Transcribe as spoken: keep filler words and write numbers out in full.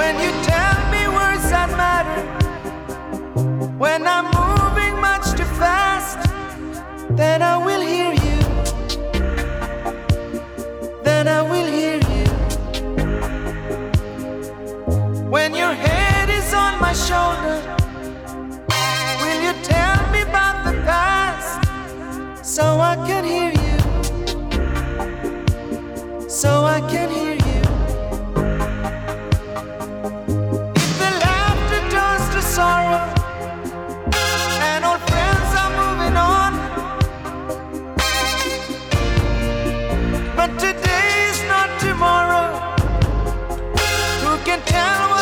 when you tell me words that matter, when I'm moving much too fast, then I will hear you, then I will hear you. When your head is on my shoulder, will you tell me about the past, so I can hear you, so I can hear you. If the laughter turns to sorrow and old friends are moving on, but today is not tomorrow, who can tell